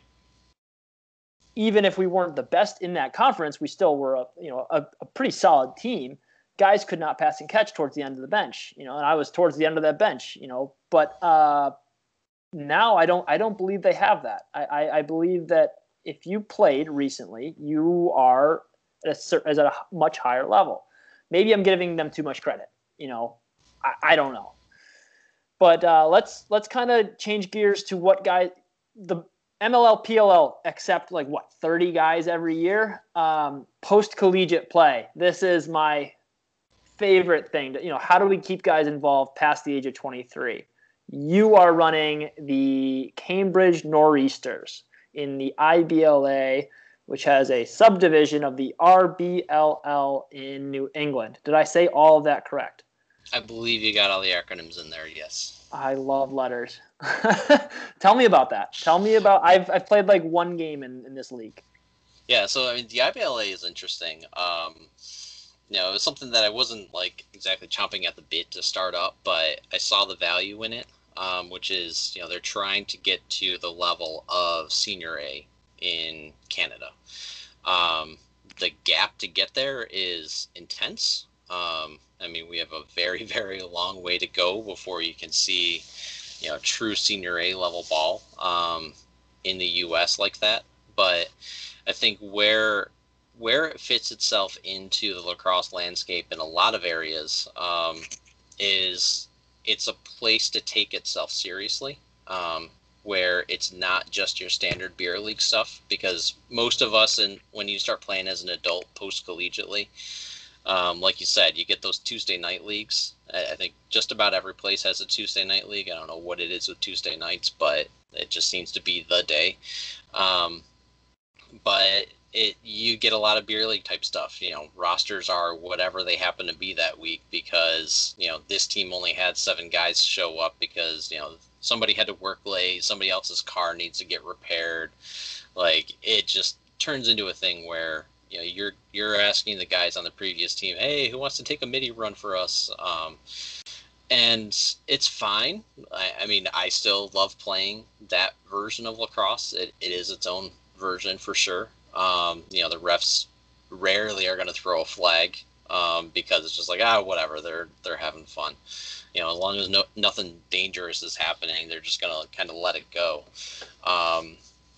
Even if we weren't the best in that conference, we still were a you know a, a pretty solid team. Guys could not pass and catch towards the end of the bench, you know, and I was towards the end of that bench, you know. But uh, now I don't I don't believe they have that. I, I, I believe that if you played recently, you are at a, at a much higher level. Maybe I'm giving them too much credit, you know. I, I don't know. But uh, let's let's kind of change gears to what guys the M L L, P L L accept like what thirty guys every year. Um, Post collegiate play. This is my favorite thing. To, you know, how do we keep guys involved past the age of twenty-three? You are running the Cambridge Nor'easters in the I B L A, which has a subdivision of the R B L L in New England. Did I say all of that correct? I believe you got all the acronyms in there, yes. I love letters. Tell me about that. Tell me about I've I've played like one game in, in this league. Yeah, so I mean the I B L A is interesting. Um, you know, it was something that I wasn't like exactly chomping at the bit to start up, but I saw the value in it, um, which is, you know, they're trying to get to the level of Senior A in Canada. Um, the gap to get there is intense. Um, I mean, we have a very, very long way to go before you can see, you know, true Senior A level ball um, in the U S like that. But I think where where it fits itself into the lacrosse landscape in a lot of areas um, is it's a place to take itself seriously, um, where it's not just your standard beer league stuff. Because most of us, and when you start playing as an adult post collegiately, um, like you said, you get those Tuesday night leagues. I, I think just about every place has a Tuesday night league. I don't know what it is with Tuesday nights, but it just seems to be the day. Um, but it you get a lot of beer league type stuff. You know, rosters are whatever they happen to be that week because, you know, this team only had seven guys show up because, you know, somebody had to work late, somebody else's car needs to get repaired. Like, it just turns into a thing where, you know, you're you're asking the guys on the previous team, hey, who wants to take a midi run for us? Um, and it's fine. I, I mean, I still love playing that version of lacrosse. It, it is its own version for sure. Um, you know, the refs rarely are going to throw a flag um, because it's just like, ah, whatever. They're they're having fun. You know, as long as no, nothing dangerous is happening, they're just going to kind of let it go. Um,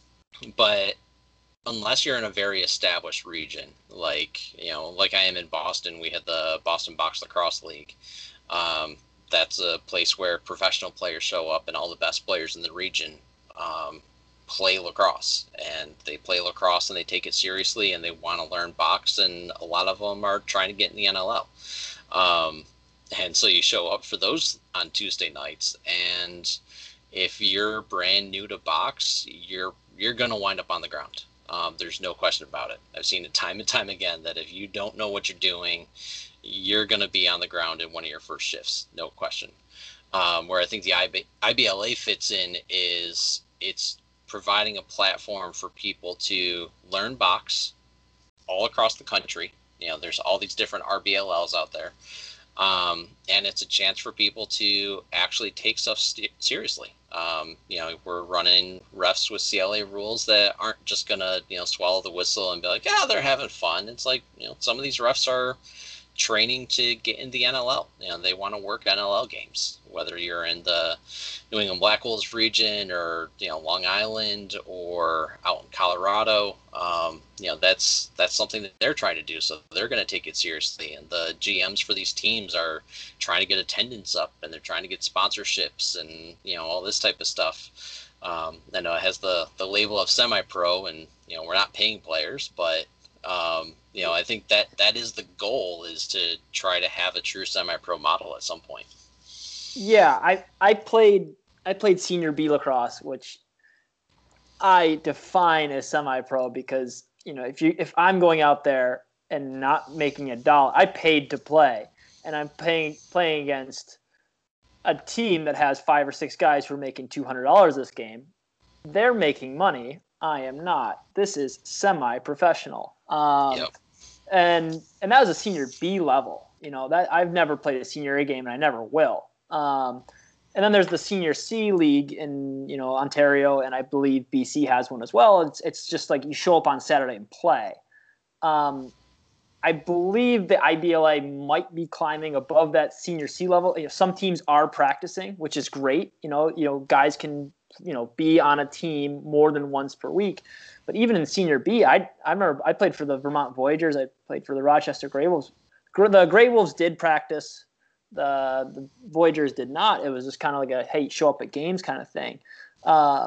but unless you're in a very established region, like, you know, like I am in Boston, we had the Boston Box Lacrosse League. Um, that's a place where professional players show up and all the best players in the region um, play lacrosse. And they play lacrosse and they take it seriously and they want to learn box. And a lot of them are trying to get in the N L L. Um, and so you show up for those on Tuesday nights. And if you're brand new to box, you're you're going to wind up on the ground. Um, there's no question about it. I've seen it time and time again that if you don't know what you're doing, you're going to be on the ground in one of your first shifts, no question. Um, where I think the I B L A fits in is it's providing a platform for people to learn box all across the country. You know, there's all these different R B L Ls out there. Um, and it's a chance for people to actually take stuff st- seriously. Um, you know, we're running refs with C L A rules that aren't just going to, you know, swallow the whistle and be like, yeah, they're having fun. It's like, you know, some of these refs are training to get in the N L L. You know, they want to work N L L games, whether you're in the New England Black Wolves region or, you know, Long Island or out in Colorado. Um, you know, that's that's something that they're trying to do. So they're going to take it seriously. And the G Ms for these teams are trying to get attendance up and they're trying to get sponsorships and, you know, all this type of stuff. Um, I know it has the, the label of semi-pro and, you know, we're not paying players, but Um, you know, I think that that is the goal, is to try to have a true semi-pro model at some point. Yeah, I I played I played senior B lacrosse, which I define as semi-pro because, you know, if you if I'm going out there and not making a dollar, I paid to play, and I'm paying playing against a team that has five or six guys who are making two hundred dollars this game. They're making money. I am not. This is semi-professional. Um, Yep. and and that was a senior B level. You know, that I've never played a senior A game, and I never will. Um, and then there's the senior C league in, you know, Ontario, and I believe B C has one as well. It's it's just like you show up on Saturday and play. Um, I believe the I B L A might be climbing above that senior C level. You know, some teams are practicing, which is great. You know, you know, guys can, you know, be on a team more than once per week. But even in senior B, I I remember I played for the Vermont Voyagers. I played for the Rochester Grey Wolves. The Grey Wolves did practice. The the Voyagers did not. It was just kind of like a, hey, show up at games kind of thing. Uh,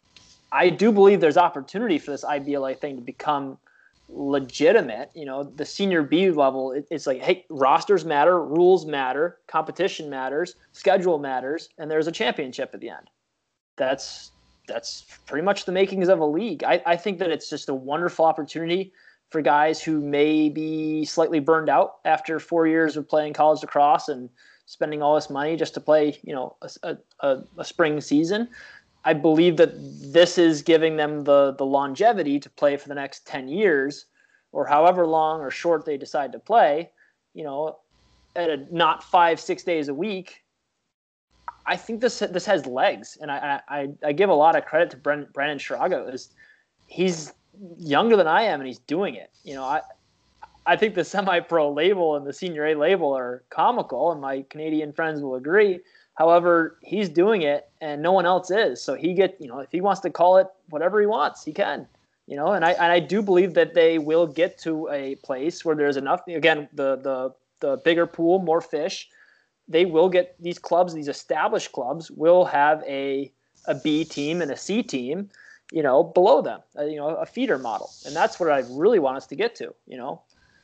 I do believe there's opportunity for this I B L A thing to become legitimate. You know, the senior B level, it, it's like, hey, rosters matter, rules matter, competition matters, schedule matters, and there's a championship at the end. That's that's pretty much the makings of a league. I, I think that it's just a wonderful opportunity for guys who may be slightly burned out after four years of playing college lacrosse and spending all this money just to play, you know, a, a, a spring season. I believe that this is giving them the the longevity to play for the next ten years or however long or short they decide to play, you know, at a, not five, six days a week. I think this this has legs, and I I, I give a lot of credit to Brandon, Brandon Shrago. Is he's younger than I am, and he's doing it. You know, I I think the semi-pro label and the senior A label are comical, and my Canadian friends will agree. However, he's doing it, and no one else is. So he get you know if he wants to call it whatever he wants, he can. You know, and I and I do believe that they will get to a place where there's enough. Again, the the the bigger pool, more fish. They will get these clubs, these established clubs will have a a B team and a C team, you know, below them, uh, you know, a feeder model. And that's what I really want us to get to, you know.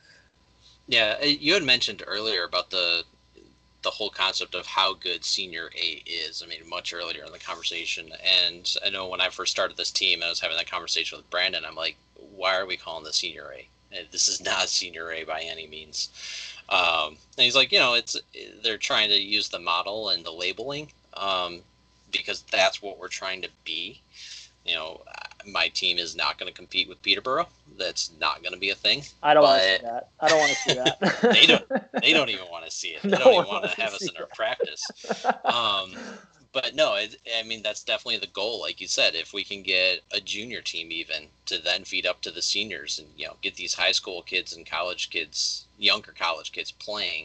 Yeah, you had mentioned earlier about the the whole concept of how good senior A is. I mean, much earlier in the conversation. And I know when I first started this team and I was having that conversation with Brandon, I'm like, why are we calling this senior A? This is not senior A by any means. Um, and he's like, you know, it's they're trying to use the model and the labeling um, because that's what we're trying to be. You know, my team is not going to compete with Peterborough. That's not going to be a thing. I don't want to see that. I don't want to see that. they don't. They don't even want to see it. They No don't even one want to have us in that. our practice. Um, but no, it, I mean that's definitely the goal. Like you said, if we can get a junior team even to then feed up to the seniors and you know get these high school kids and college kids, younger college kids playing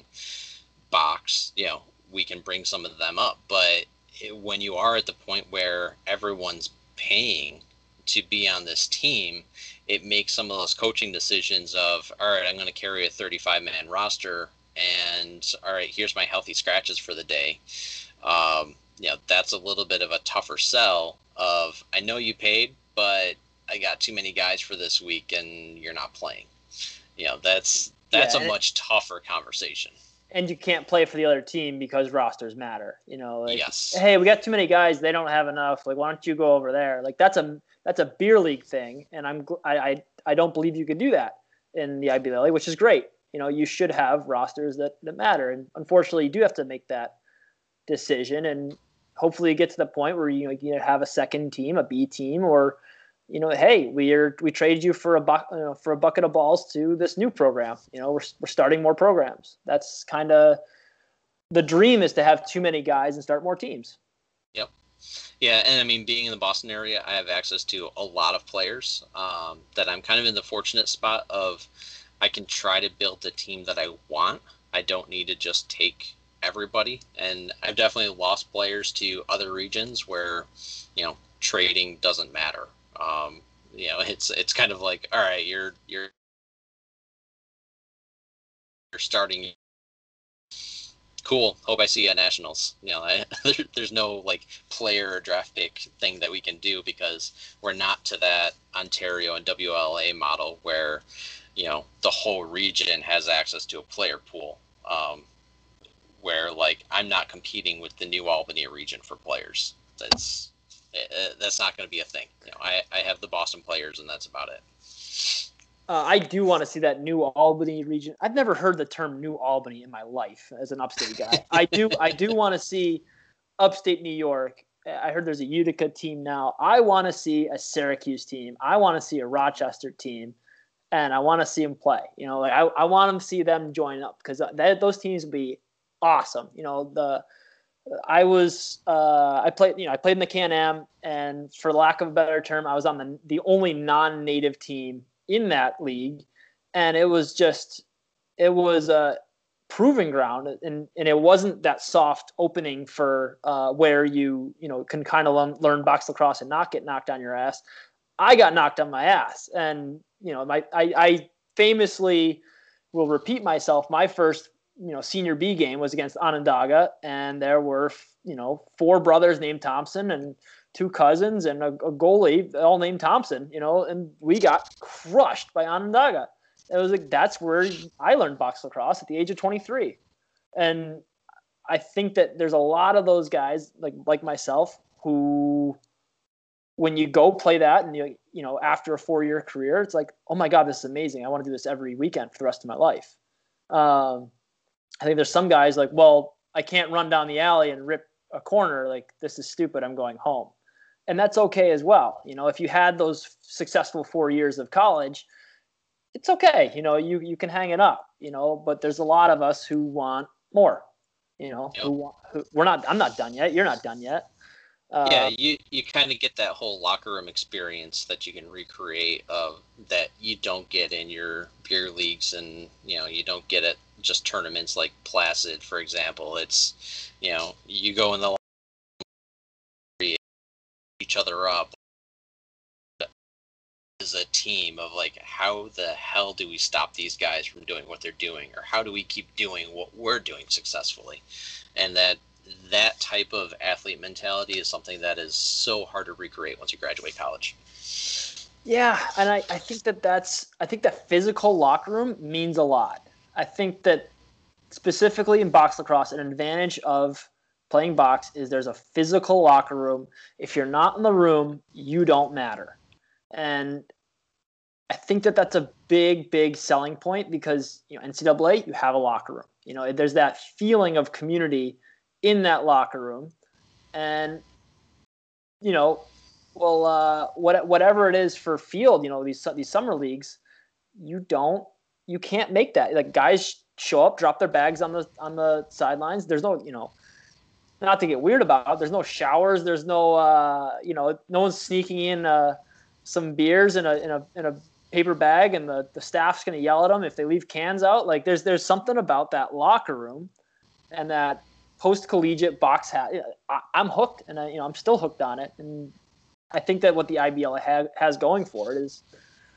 box, you know, we can bring some of them up. But it, when you are at the point where everyone's paying to be on this team, it makes some of those coaching decisions of, all right, I'm going to carry a thirty-five man roster and all right, here's my healthy scratches for the day. Um, you know, that's a little bit of a tougher sell of, I know you paid, but I got too many guys for this week and you're not playing. You know, that's, that's Yeah, a much tougher conversation. And you can't play for the other team because rosters matter. You know, like, yes. Hey, we got too many guys. They don't have enough. Like, why don't you go over there? Like, that's a that's a beer league thing, and I'm I I, I don't believe you could do that in the I B L A, which is great. You know, you should have rosters that, that matter, and unfortunately, you do have to make that decision, and hopefully, you get to the point where you know you have a second team, a B team, or you know, hey, we are we traded you for a bu- you know, for a bucket of balls to this new program. You know, we're we're starting more programs. That's kind of the dream, is to have too many guys and start more teams. Yep. Yeah, and I mean, being in the Boston area, I have access to a lot of players um, that I'm kind of in the fortunate spot of I can try to build the team that I want. I don't need to just take everybody. And I've definitely lost players to other regions where, you know, trading doesn't matter. Um, you know, it's it's kind of like, all right, you're you're you're starting. Cool. Hope I see you at Nationals. You know, I, there, there's no like player or draft pick thing that we can do because we're not to that Ontario and W L A model where, you know, the whole region has access to a player pool. Um, where like I'm not competing with the New Albany region for players. That's uh, that's not going to be a thing. You know, I, I have the Boston players, and that's about it. Uh, I do want to see that New Albany region. I've never heard the term New Albany in my life as an upstate guy. I do I do want to see upstate New York. I heard there's a Utica team now. I want to see a Syracuse team. I want to see a Rochester team, and I want to see them play. You know, like I, I want them to see them join up because those teams would be awesome. You know, the I was uh, I played you know I played in the Can-Am, and for lack of a better term, I was on the the only non-native team in that league, and it was just it was a proving ground, and and it wasn't that soft opening for uh, where you you know can kind of learn, learn box lacrosse and not get knocked on your ass. I got knocked on my ass, and you know my I, I famously will repeat myself. My first you know senior B game was against Onondaga, and there were you know four brothers named Thompson and two cousins and a, a goalie all named Thompson, you know, and we got crushed by Onondaga. It was like, that's where I learned box lacrosse at the age of twenty-three. And I think that there's a lot of those guys like, like myself who, when you go play that and you, you know, after a four year career, it's like, oh my God, this is amazing. I want to do this every weekend for the rest of my life. Um, I think there's some guys like, well, I can't run down the alley and rip a corner. Like, this is stupid. I'm going home. And that's okay as well. You know, if you had those successful four years of college, it's okay. You know, you, you can hang it up, you know, but there's a lot of us who want more, you know, yep. who want, who, we're not, I'm not done yet. You're not done yet. Uh, yeah. You, you kind of get that whole locker room experience that you can recreate of that you don't get in your beer leagues, and, you know, you don't get it just tournaments like Placid, for example. It's, you know, you go in the each other up as a team of like, how the hell do we stop these guys from doing what they're doing, or how do we keep doing what we're doing successfully? And that that type of athlete mentality is something that is so hard to recreate once you graduate college. Yeah, and I, I think that that's I think that physical locker room means a lot. I think that specifically in box lacrosse, an advantage of playing box is there's a physical locker room. If you're not in the room, you don't matter. And I think that that's a big, big selling point because, you know, N C double A, you have a locker room. You know, there's that feeling of community in that locker room. And, you know, well, uh, what, whatever it is for field, you know, these, these summer leagues, you don't, you can't make that. Like, guys show up, drop their bags on the, on the sidelines. There's no, you know, not to get weird about it, there's no showers. There's no, uh, you know, no one's sneaking in uh, some beers in a in a in a paper bag, and the, the staff's going to yell at them if they leave cans out. Like, there's there's something about that locker room and that post collegiate box hat. I, I'm hooked, and I, you know I'm still hooked on it. And I think that what the I B L ha- has going for it is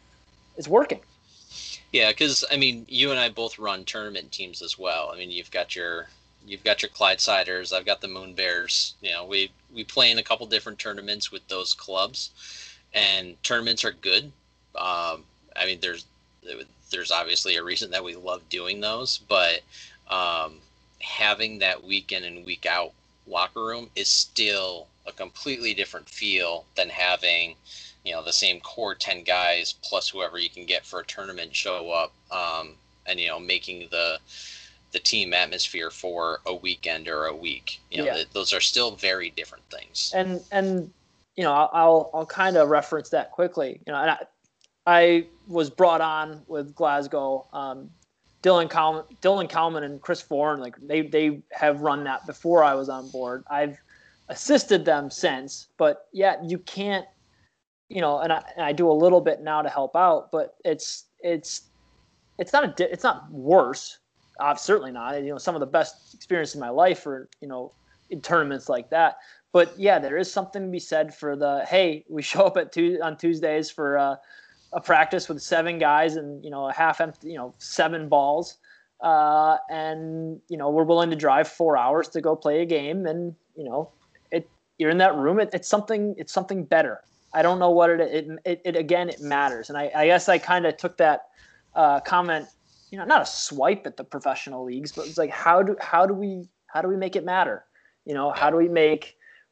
is working. Yeah, because I mean, you and I both run tournament teams as well. I mean, you've got your You've got your Clydesiders. I've got the Moon Bears. You know, we, we play in a couple different tournaments with those clubs, and tournaments are good. Um, I mean, there's there's obviously a reason that we love doing those, but um, having that week in and week out locker room is still a completely different feel than having, you know, the same core ten guys plus whoever you can get for a tournament show up, um, and, you know, making the the team atmosphere for a weekend or a week. You know, yeah. th- those are still very different things. And, and, you know, I'll, I'll, I'll kind of reference that quickly. You know, and I, I was brought on with Glasgow, um, Dylan Kalman, Dylan Kalman and Chris Foran, like they, they have run that before I was on board. I've assisted them since, but yeah, you can't, you know, and I, and I do a little bit now to help out, but it's, it's, it's not a, it's not worse. Uh, certainly not. You know, some of the best experiences in my life are, you know, in tournaments like that. But yeah, there is something to be said for the, hey, we show up at two on Tuesdays for uh, a practice with seven guys and, you know, a half empty, you know, seven balls. Uh, and, you know, we're willing to drive four hours to go play a game. And, you know, it, you're in that room. It, it's something, it's something better. I don't know what it, it, it, it again, it matters. And I, I guess I kind of took that uh, comment, you know, not a swipe at the professional leagues, but it's like, how do, how do we, how do we make it matter? You know, how do we make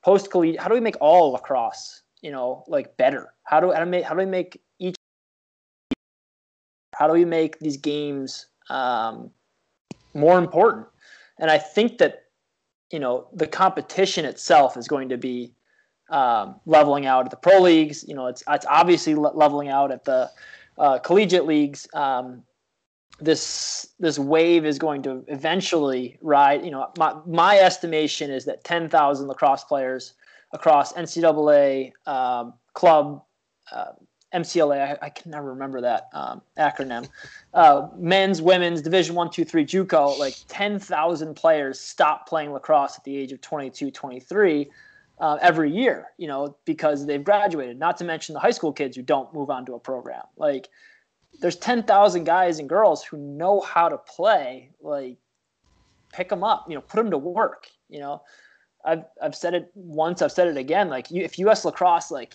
post collegiate, how do we make all lacrosse, you know, like better? How do, how do we make, how do we make each, how do we make these games um, more important? And I think that, you know, the competition itself is going to be um, leveling out at the pro leagues. You know, it's it's obviously le- leveling out at the uh, collegiate leagues. Um, this this wave is going to eventually ride. You know, my my estimation is that ten thousand lacrosse players across N C double A, um, club, uh, M C L A. I, I can never remember that um, acronym. Uh, men's, women's, Division One, Two, Three, JUCO. Like ten thousand players stop playing lacrosse at the age of twenty-two, twenty-three uh, every year. You know, because they've graduated. Not to mention the high school kids who don't move on to a program. Like, there's ten thousand guys and girls who know how to play. Like, pick them up. You know, put them to work. You know, I've I've said it once. I've said it again. Like, you, if U S Lacrosse like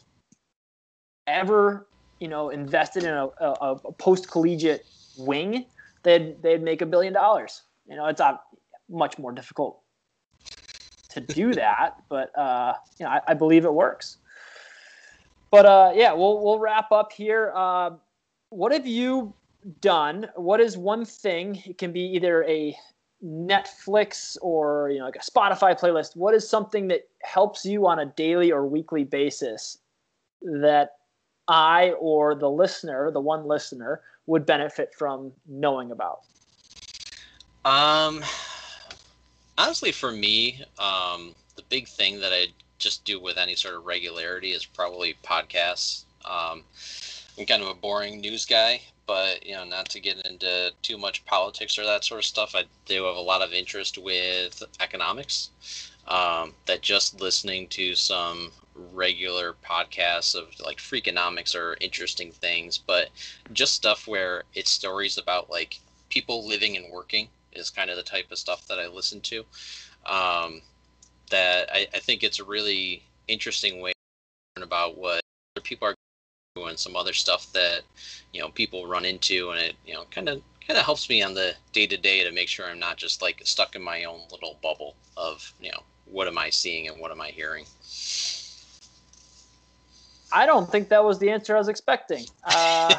ever, you know, invested in a, a, a post-collegiate wing, they'd they'd make a billion dollars. You know, it's uh, much more difficult to do that, but uh, you know, I, I believe it works. But uh, yeah, we'll we'll wrap up here. Uh, what have you done? What is one thing? It can be either a Netflix or, you know, like a Spotify playlist. What is something that helps you on a daily or weekly basis that I or the listener, the one listener, would benefit from knowing about? Um, honestly, for me, um, the big thing that I just do with any sort of regularity is probably podcasts. Um, I'm kind of a boring news guy, but, you know, not to get into too much politics or that sort of stuff. I do have a lot of interest with economics. Um, that just listening to some regular podcasts of like Freakonomics or interesting things, but just stuff where it's stories about like people living and working is kind of the type of stuff that I listen to. Um, that I, I think it's a really interesting way to learn about what other people are doing, some other stuff that, you know, people run into, and it, you know, kind of kind of helps me on the day to day to make sure I'm not just like stuck in my own little bubble of, you know, what am I seeing and what am I hearing? I don't think that was the answer I was expecting. Uh,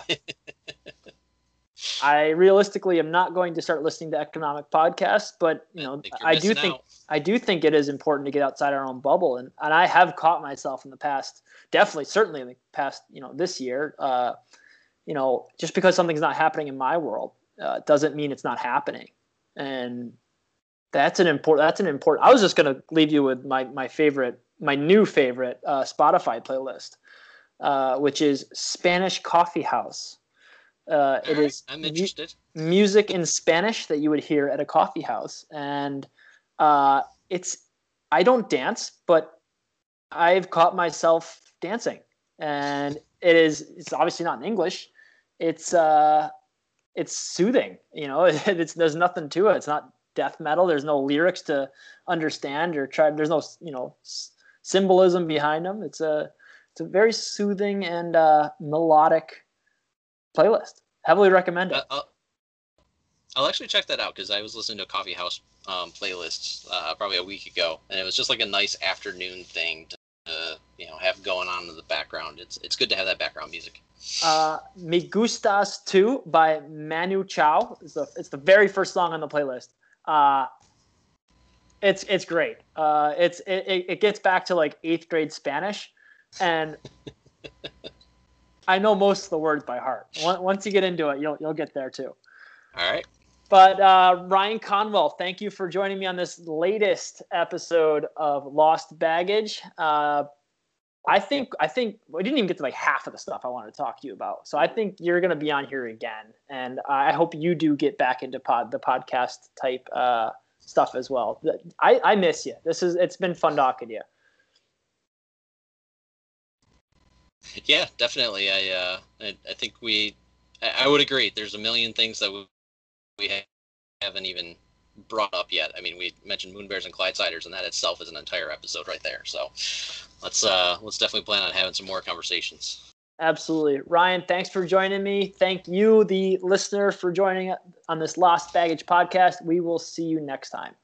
I realistically am not going to start listening to economic podcasts, but, you know, I, I do think out. I do think it is important to get outside our own bubble, and, and I have caught myself in the past, definitely, certainly in the past, you know, this year. Uh, you know, just because something's not happening in my world uh, doesn't mean it's not happening, and that's an important. That's an important. I was just going to leave you with my my favorite, my new favorite uh, Spotify playlist, uh, which is Spanish Coffee House. Uh, it right, is I'm interested. Mu- music in Spanish that you would hear at a coffee house, and uh, it's. I don't dance, but I've caught myself dancing, and it is. It's obviously not in English. It's uh, it's soothing. You know, it's there's nothing to it. It's not death metal. There's no lyrics to understand or try. There's no, you know, s- symbolism behind them. It's a it's a very soothing and uh, melodic playlist. Heavily recommended. Uh, I'll, I'll actually check that out because I was listening to a coffee house um, playlist uh, probably a week ago, and it was just like a nice afternoon thing to uh, you know, have going on in the background. It's it's good to have that background music. Uh, Me Gustas Too by Manu Chao. It's the it's the very first song on the playlist. Uh, it's it's great. Uh, it's it, it gets back to like eighth grade Spanish, and I know most of the words by heart. Once you get into it, you'll you'll get there too. All right. But uh, Ryan Conwell, thank you for joining me on this latest episode of Lost Baggage. Uh, I think I think we didn't even get to like half of the stuff I wanted to talk to you about. So I think you're going to be on here again, and I hope you do get back into pod the podcast type uh, stuff as well. I, I miss you. This is it's been fun talking to you. Yeah, definitely. I uh, I, I think we I, I would agree. There's a million things that we, we haven't even brought up yet. I mean, we mentioned Moon Bears and Clydesiders, and that itself is an entire episode right there. So let's uh, let's definitely plan on having some more conversations. Absolutely. Ryan, thanks for joining me. Thank you, the listener, for joining on this Lost Baggage podcast. We will see you next time.